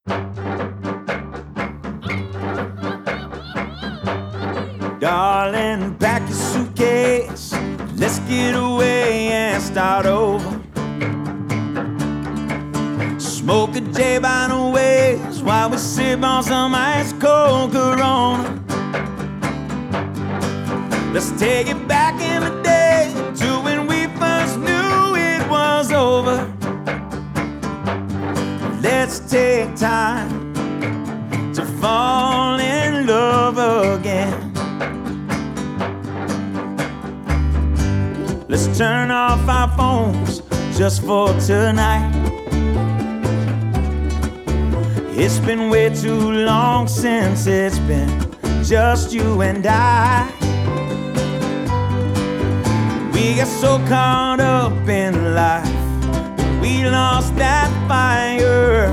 Darling, pack your suitcase. Let's get away and start over. Smoke a J by the waves while we sip on some ice cold Corona. Let's take it back in the day to when we first knew it was over. Let's take time to fall in love again. Let's turn off our phones just for tonight. It's been way too long since it's been just you and I. We got so caught up in life that we lost that fire.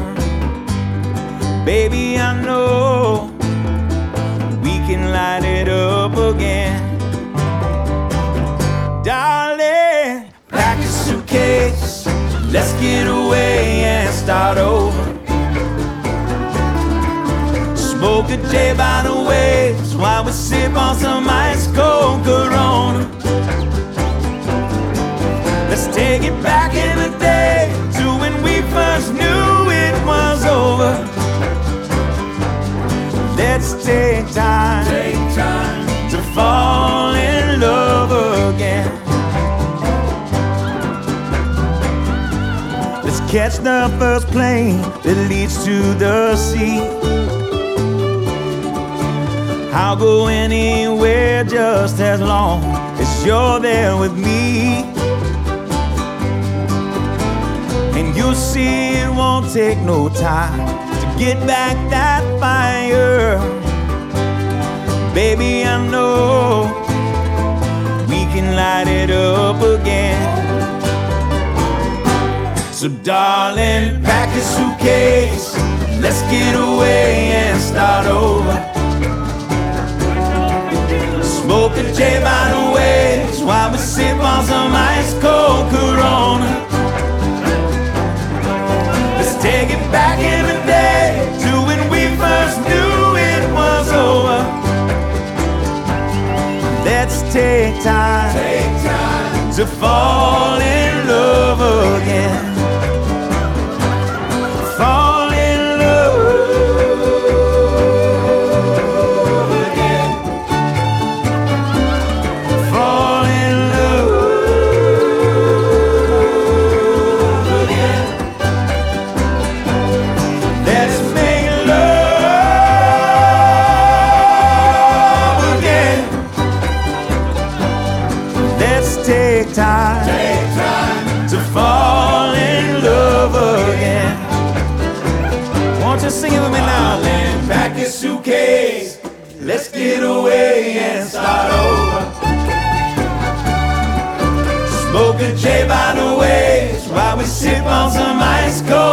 Baby, I know we can light it up again. Darling, pack a suitcase. Let's get away and start over. Smoke a J by the waves while we sip on some ice cold Corona. Let's take it back in the day to when we first knew it was over. Let's take time to fall in love again. Let's catch the first plane that leads to the sea. I'll go anywhere just as long as you're there with me. And you'll see it won't take no time to get back that fire. Baby, I know we can light it up again. So darling, pack a suitcase. Let's get away and start over. Smoke a J by the waves while we sip on some ice cold Corona. Let's take it back in the day to when we first knew it was over. Let's take time to fall in love again. Fall in love again. Fall in love again. Let's make love again. Let's take time to fall in love again. Won't you sing it with me now? Darling, pack your suitcase. Let's get away and start over. Smoke a J by the waves while we sip on some ice cold